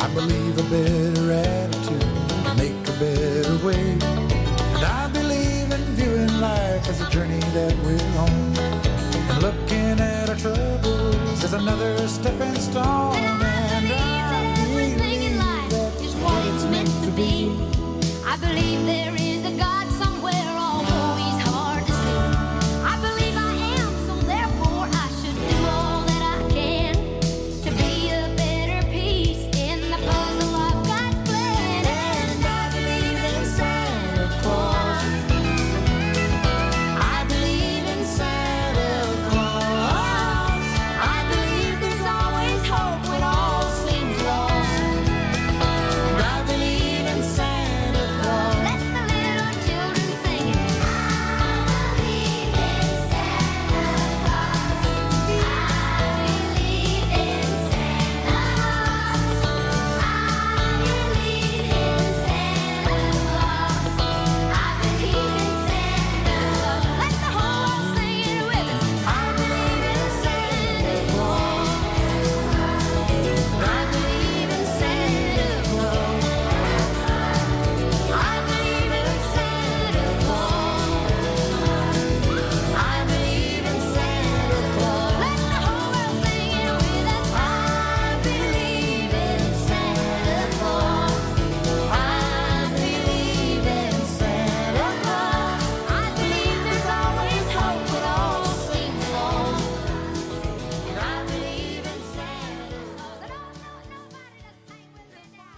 I believe a better attitude can make a better way. And I believe in viewing life as a journey that we're on, and looking at our troubles as another stepping stone. And I believe that is what it's meant to be. I believe there is a God somewhere, although he's hard to see. I believe I am, so therefore I should do all that I can to be a better piece in the puzzle of God's plan. And I believe in Santa Claus. I believe in Santa Claus. I believe there's always hope when all seems lost. And I believe in Santa Claus. Let the little children sing it. I believe in Santa Claus. I believe in Santa Claus. I believe in Santa Claus. I believe in Santa Claus. Let the whole world sing it with us. I believe in Santa Claus. I believe in Santa Claus. I believe in Santa Claus. I believe in Santa Claus. Let the whole world sing it with us. I believe in Santa Claus. I believe in Santa Claus. I believe there's always hope when all seems lost. And I believe in Santa Claus. I don't know nobody to sing with me now.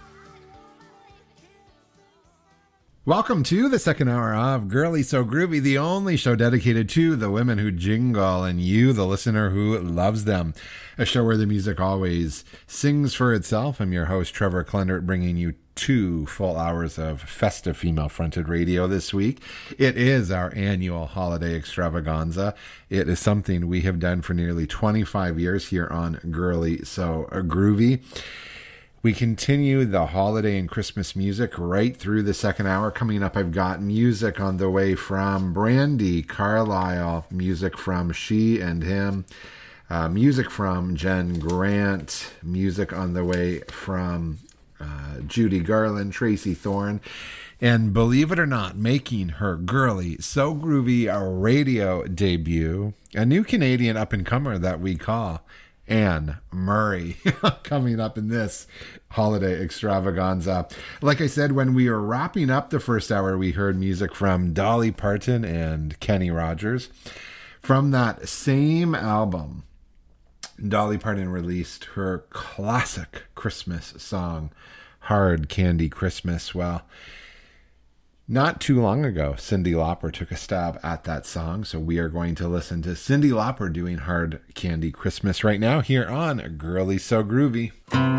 Welcome to the second hour of Girly So Groovy, the only show dedicated to the women who jingle and you, the listener who loves them. A show where the music always sings for itself. I'm your host, Trevor Klendert, bringing you 2 full hours of festive female-fronted radio this week. It is our annual holiday extravaganza. It is something we have done for nearly 25 years here on Girly So Groovy. We continue the holiday and Christmas music right through the second hour. Coming up, I've got music on the way from Brandi Carlile, music from She and Him, music from Jen Grant, music on the way from Judy Garland, Tracy Thorn, and believe it or not, making her Girly So Groovy radio debut, a new Canadian up-and-comer that we call Anne Murray, coming up in this holiday extravaganza. Like I said, when we were wrapping up the first hour, we heard music from Dolly Parton and Kenny Rogers. From that same album, Dolly Parton released her classic Christmas song, Hard Candy Christmas. Well, not too long ago, Cyndi Lauper took a stab at that song, so we are going to listen to Cyndi Lauper doing Hard Candy Christmas right now here on Girly So Groovy.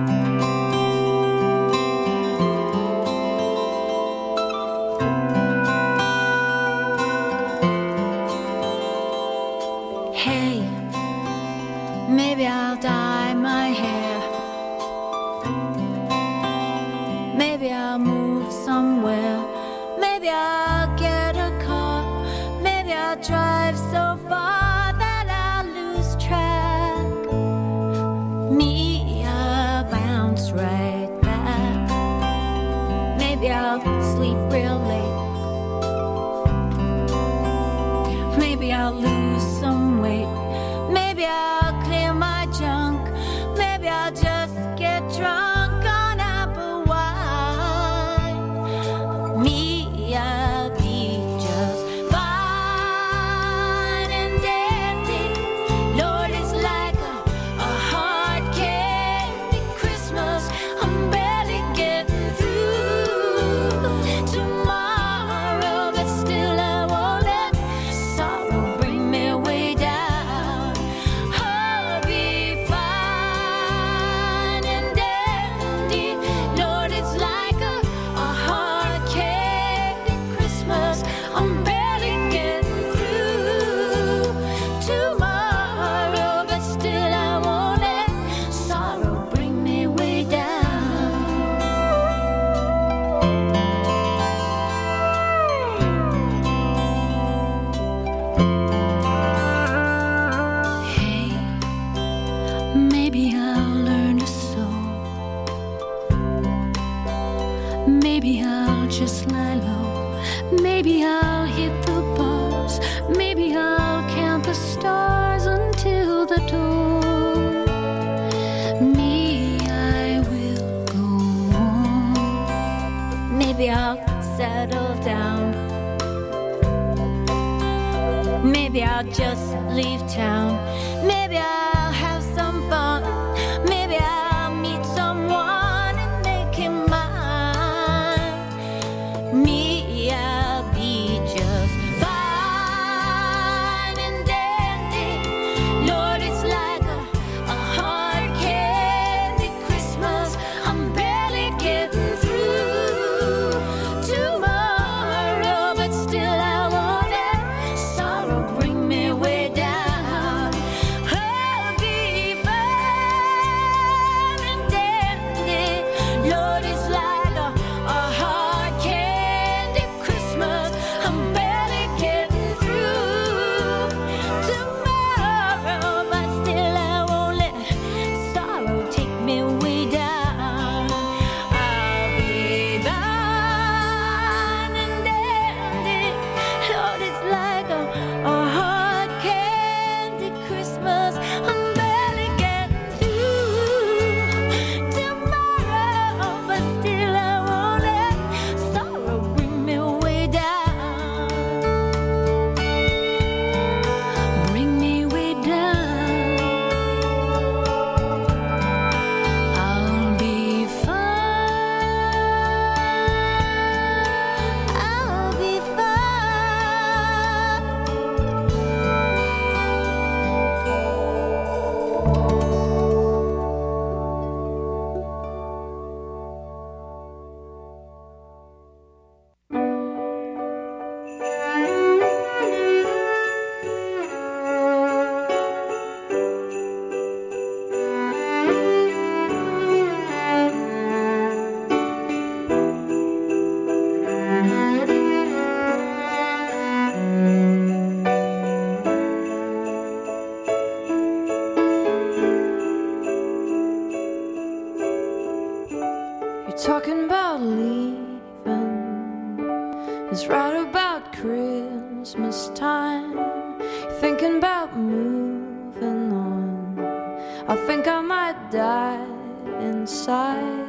Hey, maybe I'll dye my hair. Maybe I'll move somewhere. Maybe I'll get a car. Maybe I'll drive so far that I'll lose track. Me, I'll bounce right back. Maybe I'll sleep real late. Maybe I'll lose some weight. Maybe I'll clear my junk. Maybe I'll just get drunk on apple wine. Me, I'll Maybe I'll just lie low. Maybe I'll hit the bars. Maybe I'll count the stars until the dawn. Me, I will go on. Maybe I'll settle down. Maybe I'll just leave town. Maybe I'll have some fun. Maybe I'll meet someone and make him mine. Me, I'll be just fine and dandy. Lord, it's like a hard candy Christmas. I'm barely getting through tomorrow, but still I won't let sorrow bring me way down. I'll be fine and dandy. Lord, it's like a hard candy Christmas. I'm barely getting through tomorrow, but still I won't let sorrow take me way down. I'll be fine and dandy. Lord, it's like a hard candy Christmas. I'm barely getting through tomorrow, but still I won't let sorrow bring me way down. Bring me way down. I'll be fine. I'll be fine. You're talking about leaving. It's right about Christmas time. You're thinking about moving on. I think I might die inside.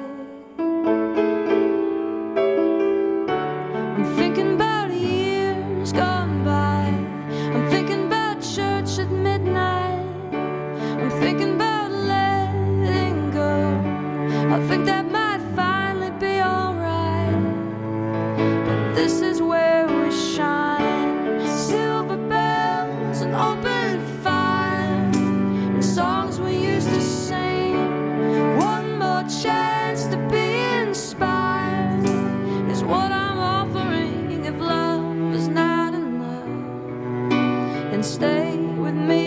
I'm thinking about years gone by. I'm thinking about church at midnight. I'm thinking about letting go. I think that might finally be alright. But this is where we shine. Silver bells and open fire, and songs we used to sing. One more chance to be inspired is what I'm offering if love is not enough. And stay with me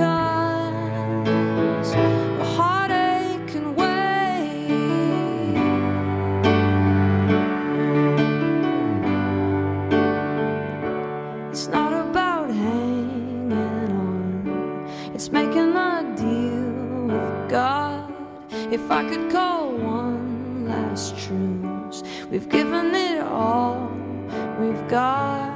because a heartache can wait. It's not about hanging on, it's making a deal with God. If I could call one last truce, we've given it all we've got.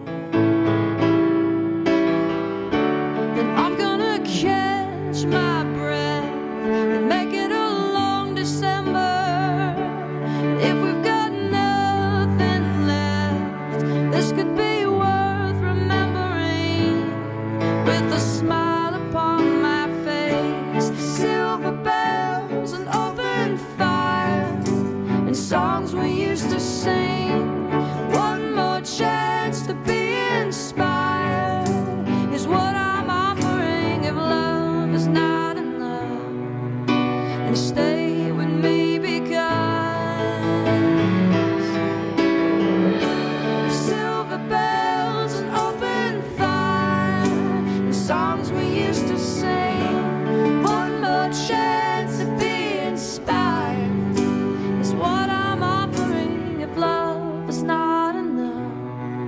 Then I'm gonna catch my breath and make it a long December. If we've got nothing left, this could be worth remembering. With a smile upon my face, silver bells and open fire, and songs we used to sing. One more chance to be inspired is what I'm offering if love is not enough. And stay with me because silver bells and open fire, and songs we used to sing. One more chance to be inspired is what I'm offering if love is not enough.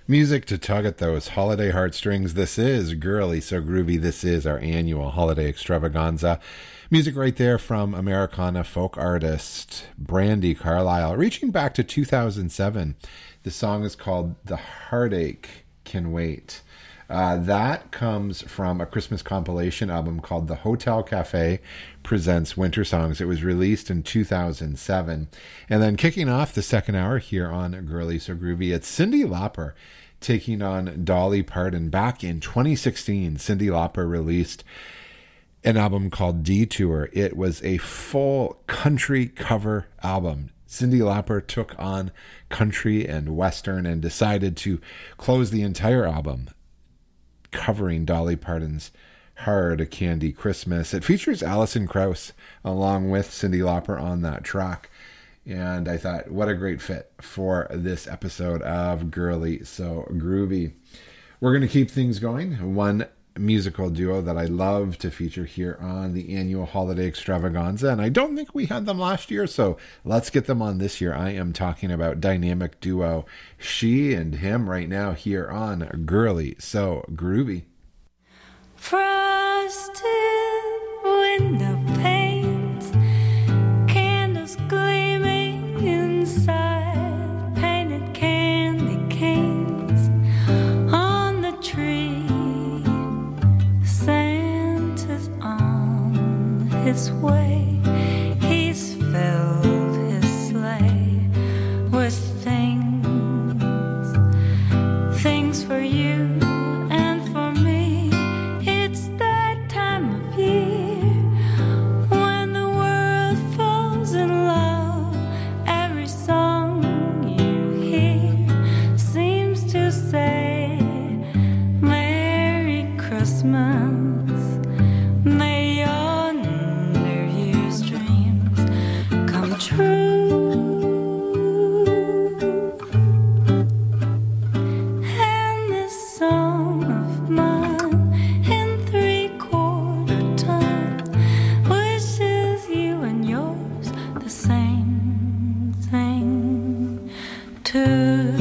Music to tug at those holiday heartstrings. This is Girly So Groovy. This is our annual holiday extravaganza. Music right there from Americana folk artist Brandi Carlile, reaching back to 2007. The song is called The Heartache Can Wait. That comes from a Christmas compilation album called The Hotel Cafe Presents Winter Songs. It was released in 2007. And then kicking off the second hour here on Girly So Groovy, it's Cyndi Lauper taking on Dolly Parton. Back in 2016, Cyndi Lauper released an album called Detour. It was a full country cover album. Cyndi Lauper took on country and western and decided to close the entire album covering Dolly Parton's Hard Candy Christmas. It features Alison Krauss along with Cyndi Lauper on that track. And I thought, what a great fit for this episode of Girly So Groovy. We're going to keep things going. One musical duo that I love to feature here on the annual holiday extravaganza, and I don't think we had them last year, so let's get them on this year. I am talking about dynamic duo She and Him right now here on Girly So Groovy. Frosted window panes, candles gleaming inside, painted candy canes on the tree. Santa's on his way. He's filled his sleigh with things for you and for me. It's that time of year when the world falls in love. Every song you hear seems to say Merry Christmas. May your New Year's dreams come true. And this song of mine in 3/4 time wishes you and yours the same thing too.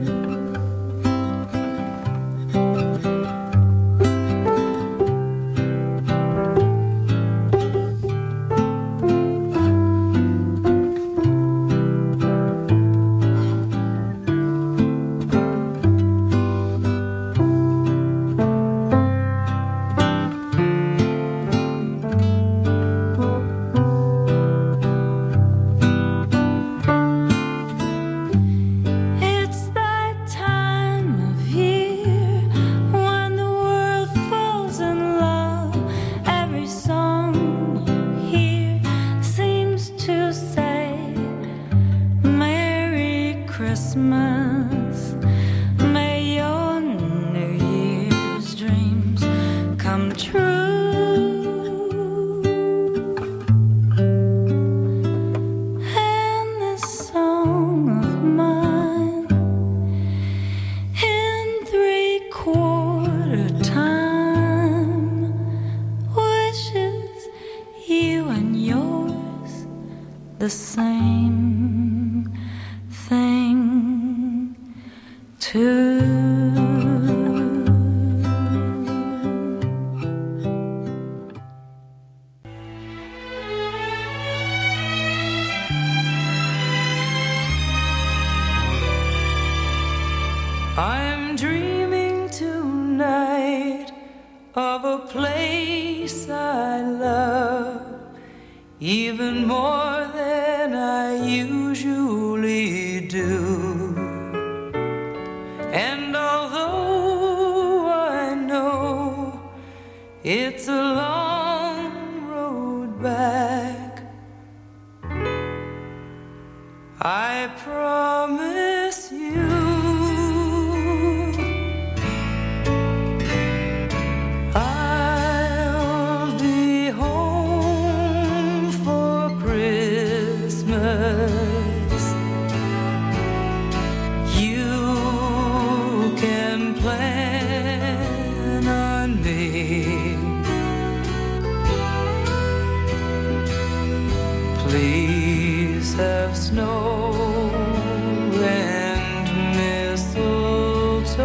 It's that time of year when the world falls in love. Every song you hear seems to say Merry Christmas. May your New Year's dreams come true. And this song of mine in 3/4 time wishes you and yours the same thing too. I'm dreaming tonight of a place I love even more than I usually do. And although I know it's a long road back, I promise you I'll be home for Christmas. You can plan on me. Please have snow and mistletoe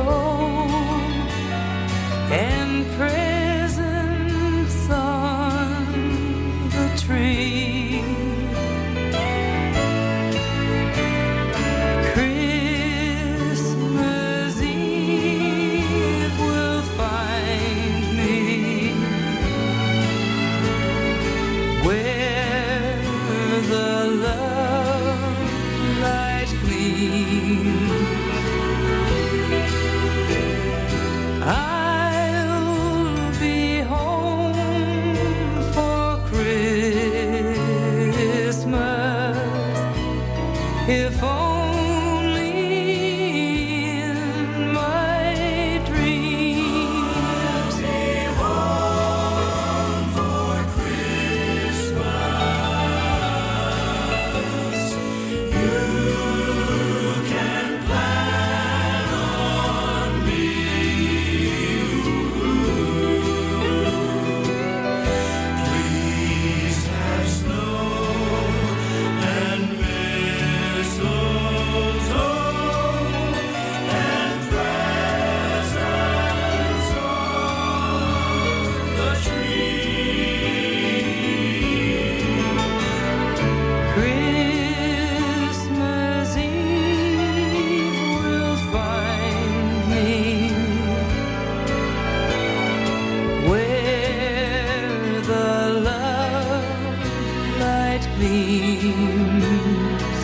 dreams.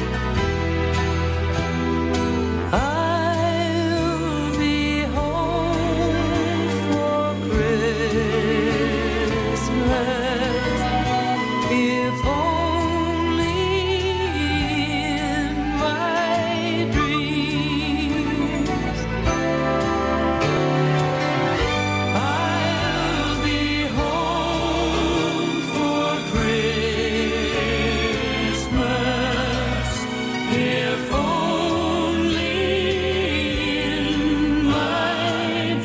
I'll be home for Christmas, if only in my dreams. I'll be home for Christmas, if only in my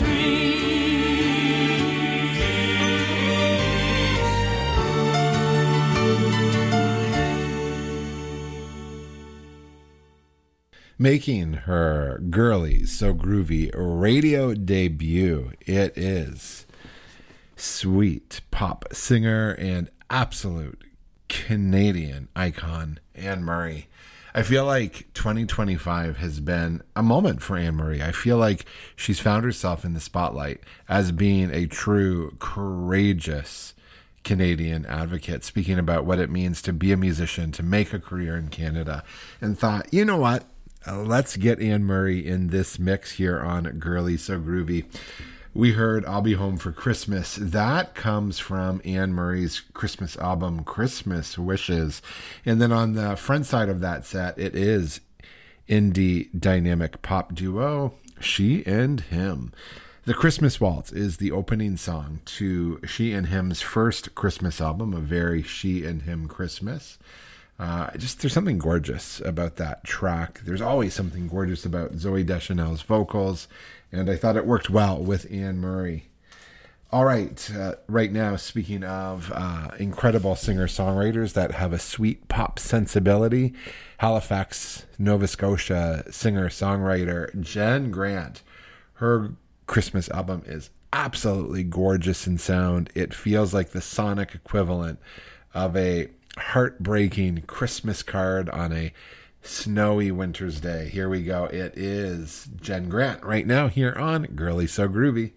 Making her Girly So Groovy radio debut, it is sweet pop singer and absolute Canadian icon Anne Murray. I feel like 2025 has been a moment for Anne Murray. I feel like she's found herself in the spotlight as being a true courageous Canadian advocate, speaking about what it means to be a musician, to make a career in Canada, and thought, you know what? Let's get Anne Murray in this mix here on Girly So Groovy. We heard I'll Be Home for Christmas. That comes from Anne Murray's Christmas album, Christmas Wishes. And then on the front side of that set, it is indie dynamic pop duo, She and Him. The Christmas Waltz is the opening song to She and Him's first Christmas album, a very She and Him Christmas. There's something gorgeous about that track. There's always something gorgeous about Zooey Deschanel's vocals, and I thought it worked well with Anne Murray. All right, right now, speaking of incredible singer-songwriters that have a sweet pop sensibility, Halifax, Nova Scotia singer-songwriter Jen Grant. Her Christmas album is absolutely gorgeous in sound. It feels like the sonic equivalent of a heartbreaking Christmas card on a snowy winter's day. Here we go. It is Jen Grant right now here on Girly So Groovy.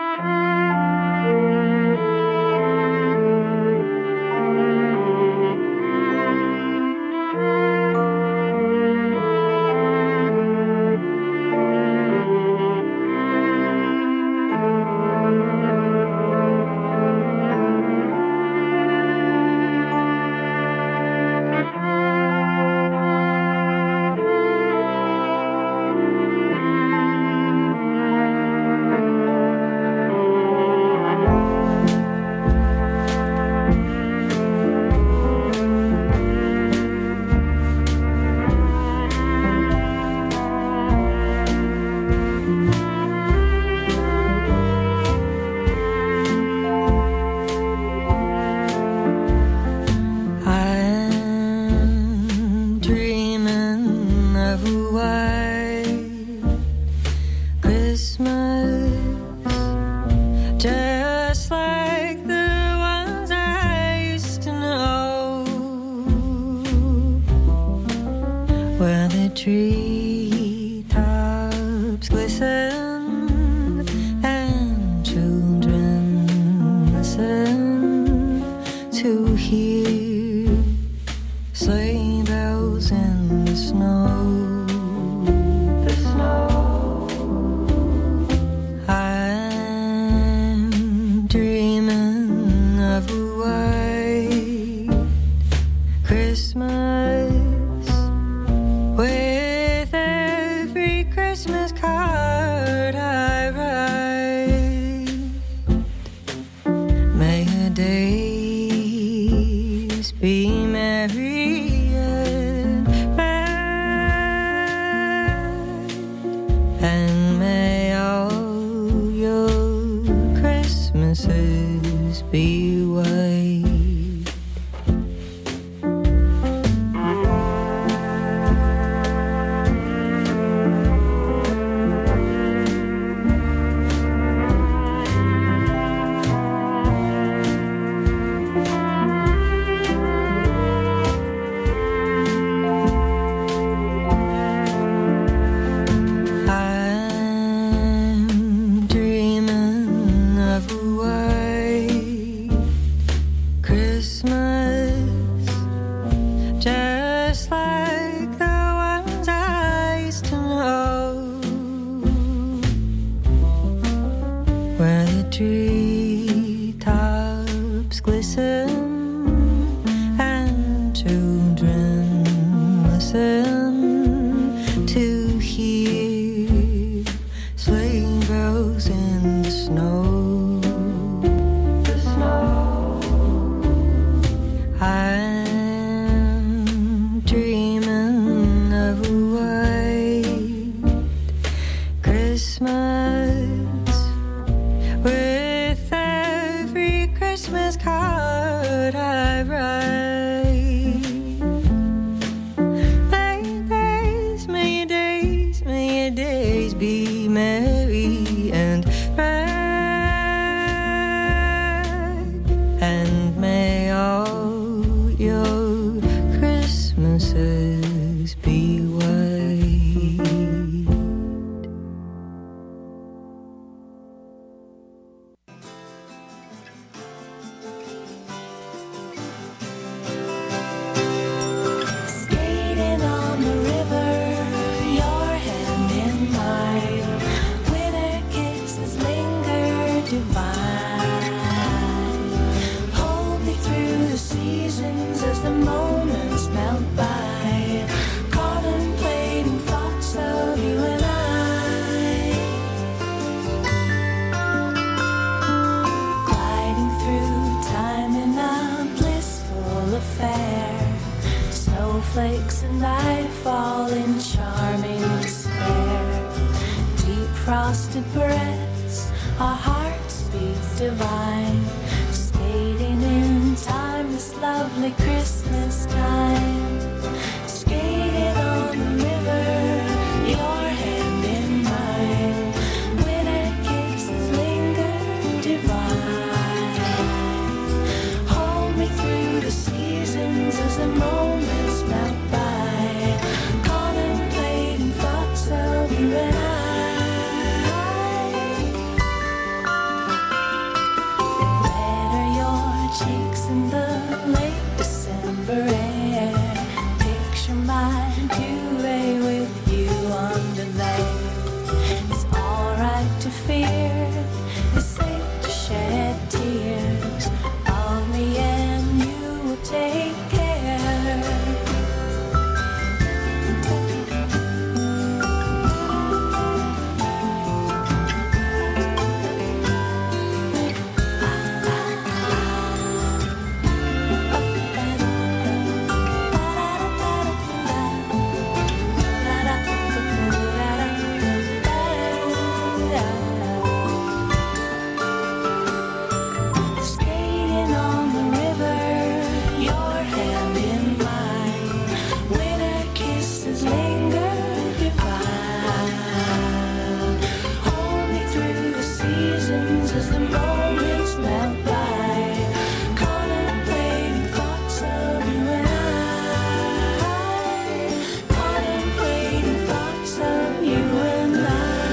Treetops glisten and children listen to hear sleigh bells in the snow. The snow. I'm dreaming of a white Christmas. With every Christmas card I write, may your days be merry and bright, and may all your Christmases be white. just like the ones I used to know, where the treetops glisten and children listen to hear sleigh bells in the snow. I'm dreaming of a white Christmas with every Christmas card I write. May your days be merry and bright, and may all your Christmases be white. Skating on the river, your hand in mine, winter kisses linger divine. Hold me through the seasons as the moments melt by, contemplating thoughts of you and I. Gliding through time in a blissful affair, snowflakes and I fall in charming despair. Deep frosted breaths, our hearts beat divine, skating in time, this lovely Christmas time. Skating on the river, your hand in mine, winter kisses linger divine. Hold me through the seasons as the moments melt by, contemplating thoughts of you and I. Red are your cheeks in the late December air. Picture my duvet with you under there. It's alright to fear, it's safe to shed tears. Of me and you will take care. Skating on the river, your hand in mine, winter kisses linger divine. Hold me through the seasons as the moments melt by, contemplating thoughts of you and I. Contemplating thoughts of you and I.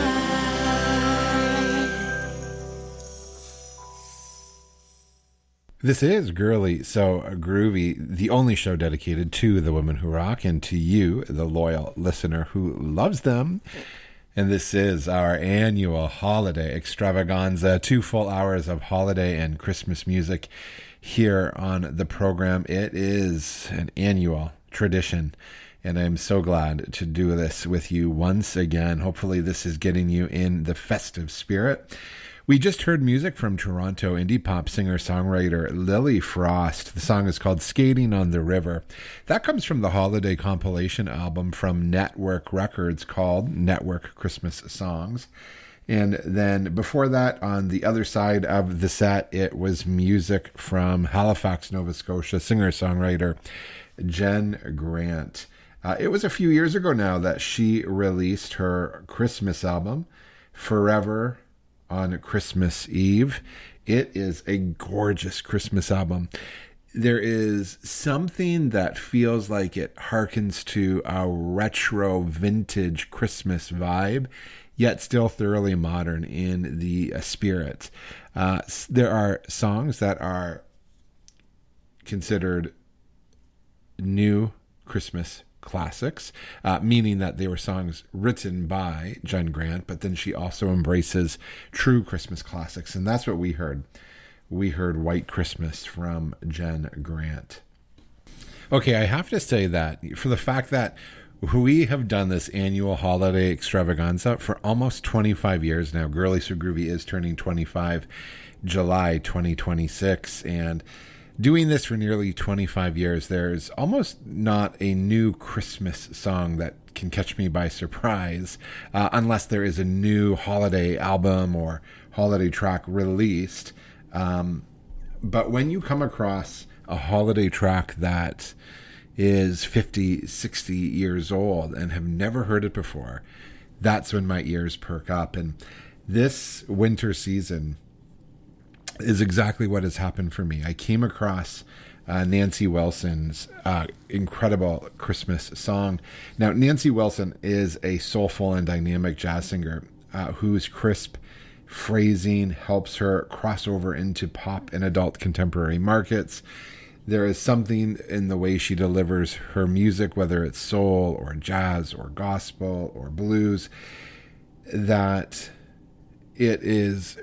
This is Girly So Groovy, the only show dedicated to the women who rock and to you, the loyal listener who loves them. And this is our annual holiday extravaganza, 2 full hours of holiday and Christmas music here on the program. It is an annual tradition, and I'm so glad to do this with you once again. Hopefully this is getting you in the festive spirit. We just heard music from Toronto indie pop singer-songwriter Lily Frost. The song is called Skating on the River. That comes from the holiday compilation album from Network Records called Network Christmas Songs. And then before that, on the other side of the set, it was music from Halifax, Nova Scotia singer-songwriter Jen Grant. It was a few years ago now that she released her Christmas album, Forever on Christmas Eve. It is a gorgeous Christmas album. There is something that feels like it harkens to a retro vintage Christmas vibe, yet still thoroughly modern in the spirit. There are songs that are considered new Christmas classics, meaning that they were songs written by Jen Grant, but then she also embraces true Christmas classics. And that's what we heard. We heard White Christmas from Jen Grant. Okay, I have to say that for the fact that we have done this annual holiday extravaganza for almost 25 years now. Girly So Groovy is turning 25 July 2026, and doing this for nearly 25 years, there's almost not a new Christmas song that can catch me by surprise, unless there is a new holiday album or holiday track released. But when you come across a holiday track that is 50, 60 years old and have never heard it before, that's when my ears perk up. And this winter season is exactly what has happened for me. I came across Nancy Wilson's incredible Christmas song. Now, Nancy Wilson is a soulful and dynamic jazz singer whose crisp phrasing helps her cross over into pop and adult contemporary markets. There is something in the way she delivers her music, whether it's soul or jazz or gospel or blues, that it is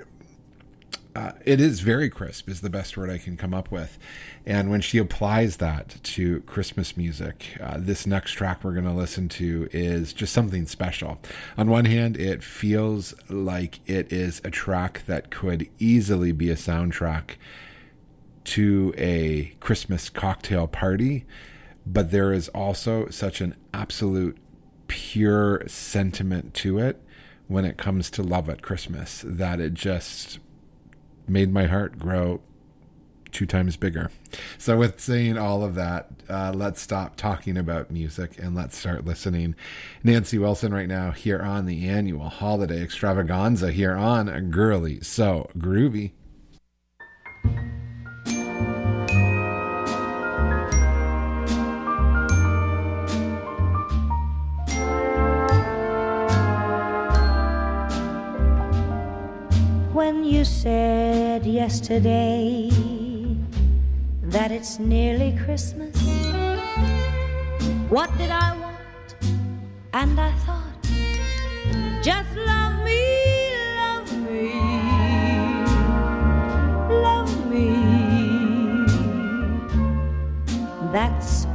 very crisp, is the best word I can come up with. And when she applies that to Christmas music, this next track we're going to listen to is just something special. On one hand, it feels like it is a track that could easily be a soundtrack to a Christmas cocktail party, but there is also such an absolute pure sentiment to it when it comes to love at Christmas that it just made my heart grow 2 times bigger. So with saying all of that, let's stop talking about music and let's start listening. Nancy Wilson right now here on the annual holiday extravaganza here on Girly So Groovy. When you said yesterday that it's nearly Christmas, what did I want? And I thought, just love me, love me, love me. That's